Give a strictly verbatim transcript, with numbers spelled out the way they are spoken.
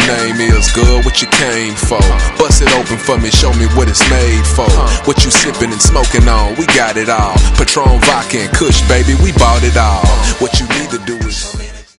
name is, good, what you came for. Bust it open for me, show me what it's made for. What you sipping and smoking on, we got it all. Patron, vodka, and Kush, baby, we bought it all. What you need to do is